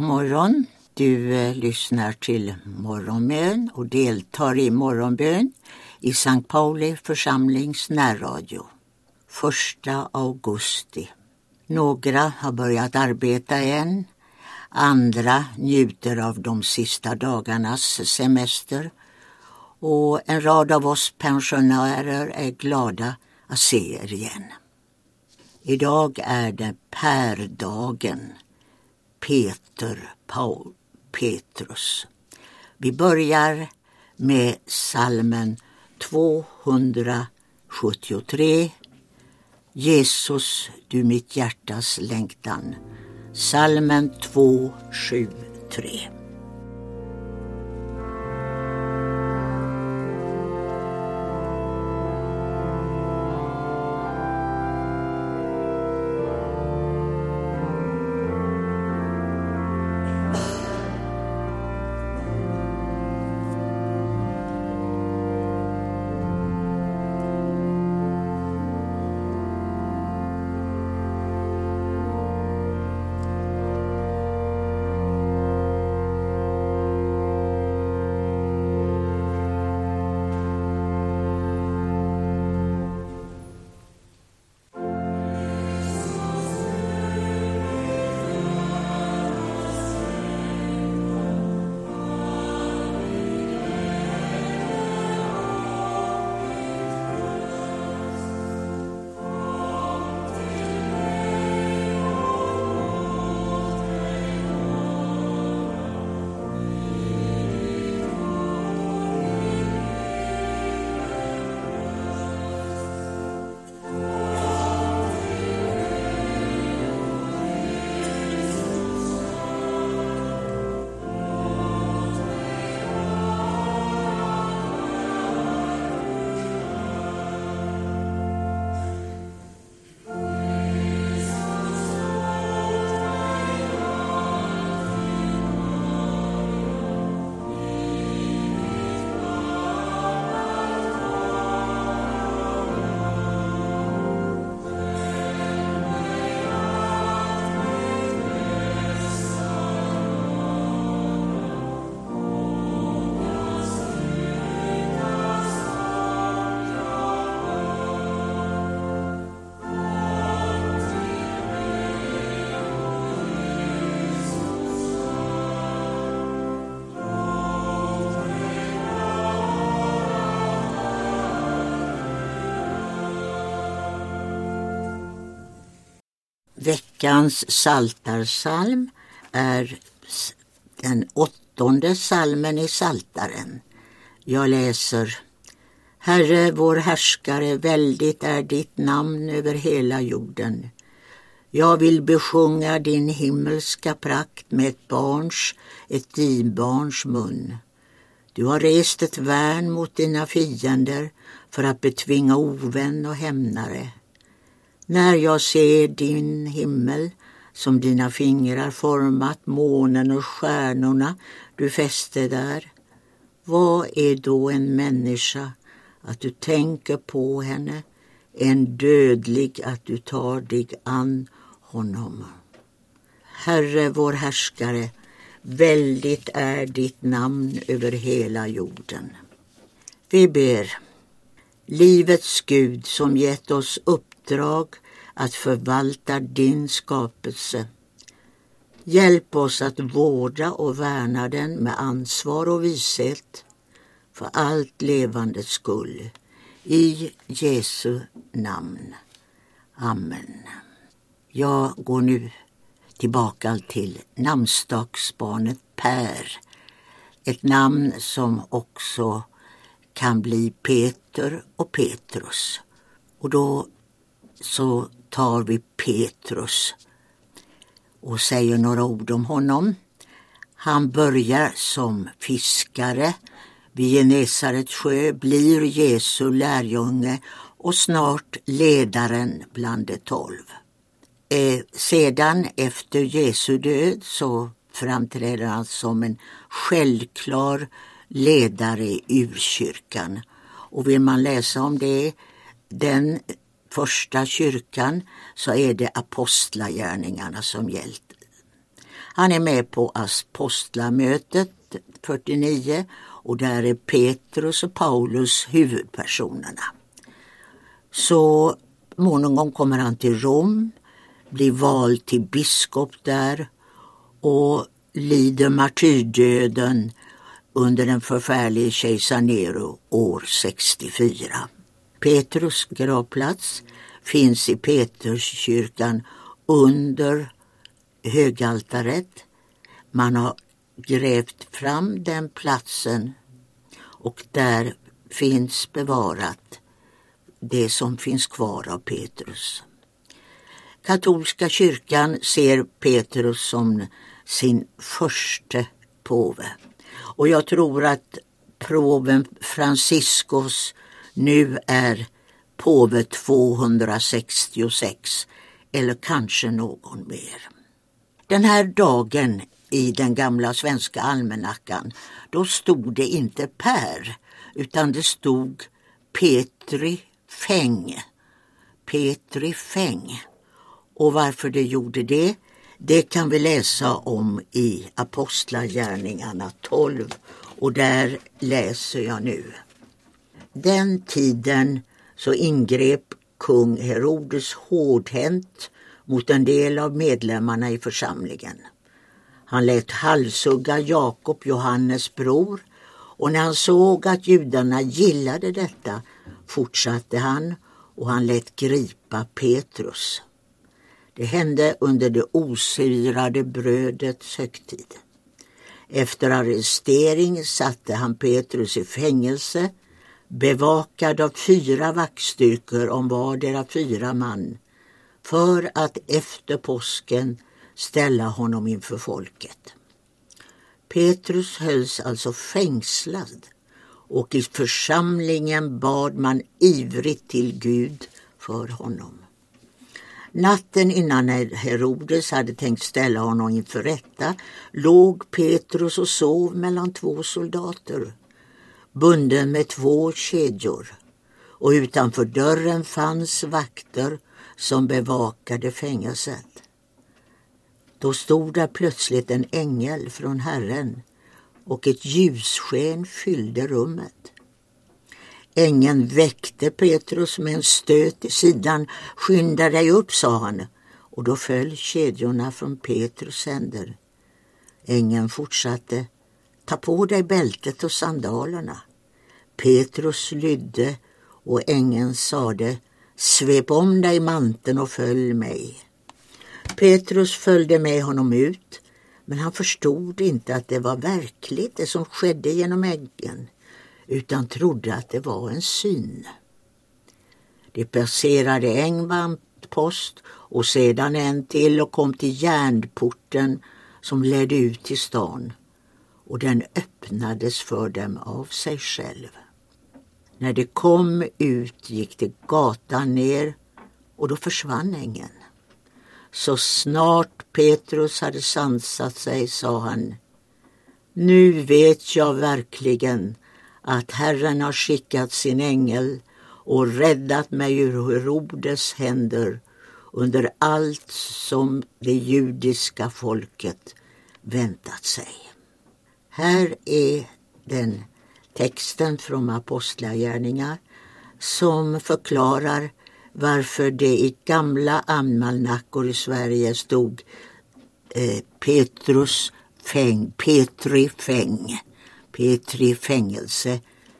God morgon. Du lyssnar till morgonbön och deltar i morgonbön i Sankt Pauli församlings närradio. 1 augusti. Några har börjat arbeta än. Andra njuter av de sista dagarnas semester. Och en rad av oss pensionärer är glada att se er igen. Idag är det Per-dagen. Petrus. Vi börjar med psalmen 273. Jesus, du mitt hjärtas längtan. Psalmen 273. Veckans psaltarpsalm är den 8:e psalmen i Psaltaren. Jag läser: Herre, vår härskare, väldigt är ditt namn över hela jorden. Jag vill besjunga din himmelska prakt med ett dinbarns mun. Du har rest ett värn mot dina fiender för att betvinga ovän och hämnare. När jag ser din himmel som dina fingrar format, månen och stjärnorna du fäste där, vad är då en människa att du tänker på henne, en dödlig att du tar dig an honom? Herre, vår härskare, väldigt är ditt namn över hela jorden. Vi ber: livets Gud som gett oss uppdrag att förvalta din skapelse. Hjälp oss att vårda och värna den med ansvar och vishet för allt levande skull. I Jesu namn. Amen. Jag går nu tillbaka till namnsdagsbarnet Per. Ett namn som också kan bli Peter och Petrus. Och då så tar vi Petrus och säger några ord om honom. Han börjar som fiskare vid Genesarets sjö, blir Jesu lärjunge och snart ledaren bland de 12. Sedan efter Jesu död så framträder han som en självklar ledare i urkyrkan. Och vill man läsa om det, den första kyrkan, så är det apostlagärningarna som gällt. Han är med på apostlamötet 49 och där är Petrus och Paulus huvudpersonerna. Så många kommer han till Rom, blir vald till biskop där och lider martyrdöden under den förfärliga kejsar Nero år 64. Petrus gravplats finns i Peterskyrkan under högaltaret. Man har grävt fram den platsen och där finns bevarat det som finns kvar av Petrus. Katolska kyrkan ser Petrus som sin första påve. Och jag tror att påven Franciscus nu är påve 266 eller kanske någon mer. Den här dagen i den gamla svenska almanackan, då stod det inte Per utan det stod Petri Fäng. Petri Fäng. Och varför det gjorde det kan vi läsa om i Apostlagärningarna 12 och där läser jag nu. Den tiden så ingrep kung Herodes hårdhänt mot en del av medlemmarna i församlingen. Han lät halshugga Jakob, Johannes bror, och när han såg att judarna gillade detta fortsatte han och han lät gripa Petrus. Det hände under det osyrade brödets högtid. Efter arrestering satte han Petrus i fängelse, bevakad av 4 vaktstyrkor om vardera 4 man, för att efter påsken ställa honom inför folket. Petrus hölls alltså fängslad och i församlingen bad man ivrigt till Gud för honom. Natten innan Herodes hade tänkt ställa honom inför rätta låg Petrus och sov mellan 2 soldater, bunden med 2 kedjor, och utanför dörren fanns vakter som bevakade fängelset. Då stod där plötsligt en ängel från Herren och ett ljussken fyllde rummet. Ängeln väckte Petrus med en stöt i sidan. Skynda dig upp, sa han, och då föll kedjorna från Petrus händer. Ängeln fortsatte, ta på dig bältet och sandalerna. Petrus lydde och ängeln sade, svep om dig manteln och följ mig. Petrus följde med honom ut, men han förstod inte att det var verkligt det som skedde genom ängeln, utan trodde att det var en syn. De passerade en vaktpost och sedan en till och kom till järnporten som ledde ut till stan, och den öppnades för dem av sig själv. När de kom ut gick de gatan ner och då försvann ängeln. Så snart Petrus hade sansat sig sa han, nu vet jag verkligen att Herren har skickat sin ängel och räddat mig ur Herodes händer under allt som det judiska folket väntat sig. Här är den texten från Apostlagärningar som förklarar varför det i gamla almanackor i Sverige stod Petri fängelse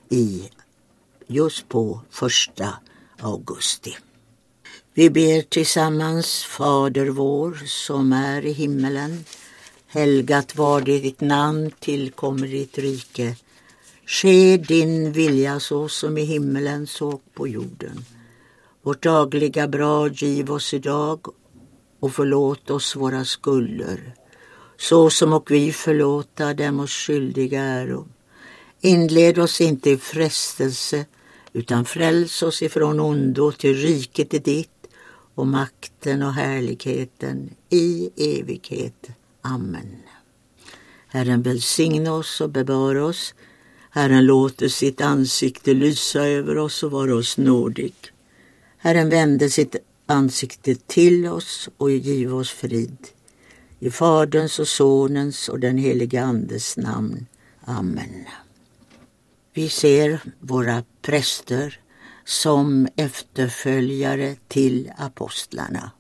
just på 1 augusti. Vi ber tillsammans, Fader vår som är i himmelen. Helgat var ditt namn, tillkommer ditt rike. Ske din vilja så som i himmelen så på jorden. Vårt dagliga bröd giv oss idag och förlåt oss våra skulder, så som och vi förlåta dem oss skyldiga äro. Inled oss inte i frestelse, utan fräls oss ifrån ondo, till riket är ditt och makten och härligheten i evighet. Amen. Herren välsigna oss och bevara oss. Herren låter sitt ansikte lysa över oss och vara oss nådig. Herren vände sitt ansikte till oss och giv oss frid. I Faderns och Sonens och den helige Andes namn. Amen. Vi ser våra präster som efterföljare till apostlarna.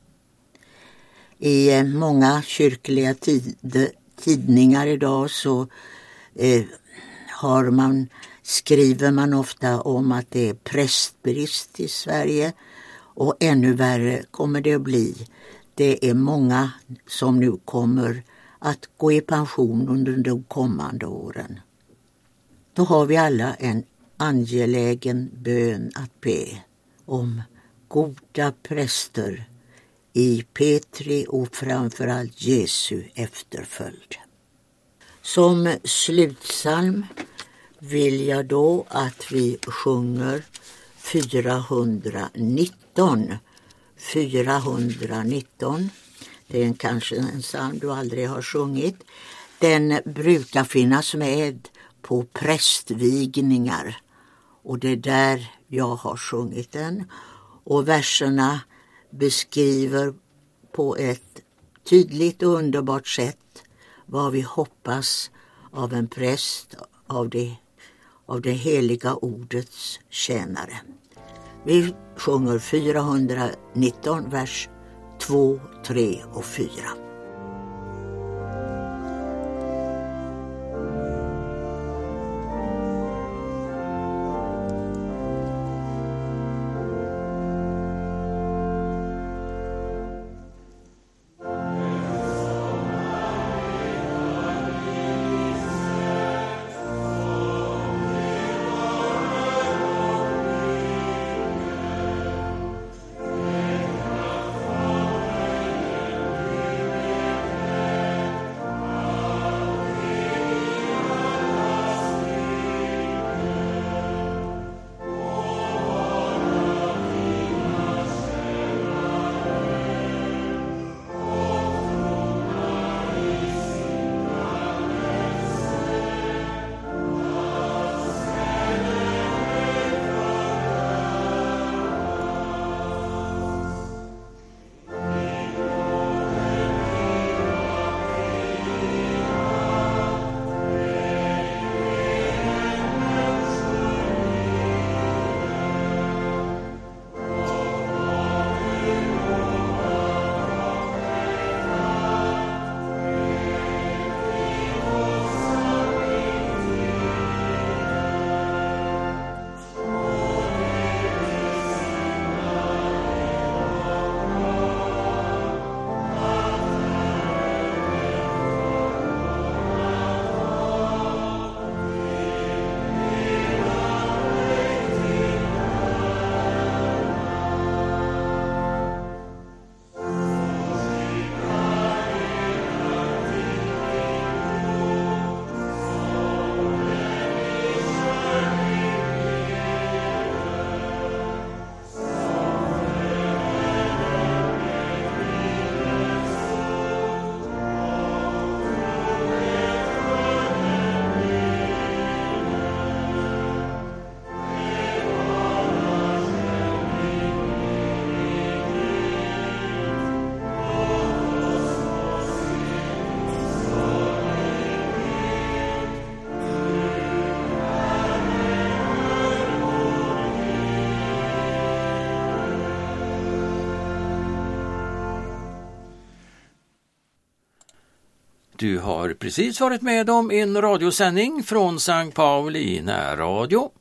I många kyrkliga tidningar idag så skriver man ofta om att det är prästbrist i Sverige, och ännu värre kommer det att bli. Det är många som nu kommer att gå i pension under de kommande åren. Då har vi alla en angelägen bön att be om goda präster i Petri och framförallt Jesu efterföljd. Som slutsalm vill jag då att vi sjunger 419. 419. Det är kanske en psalm du aldrig har sjungit. Den brukar finnas med på prästvigningar, och det är där jag har sjungit den. Och verserna beskriver på ett tydligt och underbart sätt vad vi hoppas av en präst, av det heliga ordets tjänare. Vi sjunger 419, vers 2, 3 och 4. Du har precis varit med om en radiosändning från Sankt Pauli närradio.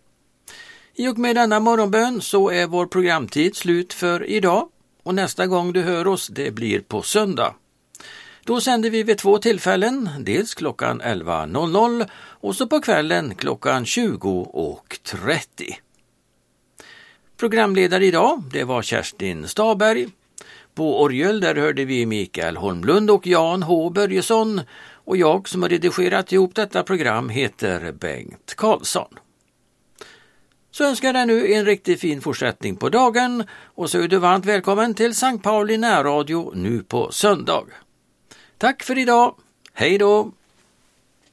I och med denna morgonbön så är vår programtid slut för idag, och nästa gång du hör oss det blir på söndag. Då sänder vi vid 2 tillfällen, dels klockan 11.00 och så på kvällen klockan 20.30. Programledare idag det var Kerstin Staberg. På orgel där hörde vi Mikael Holmlund och Jan H. Börjesson, och jag som har redigerat ihop detta program heter Bengt Karlsson. Så önskar jag dig nu en riktigt fin fortsättning på dagen, och så är du varmt välkommen till Sankt Pauli närradio nu på söndag. Tack för idag, hej då!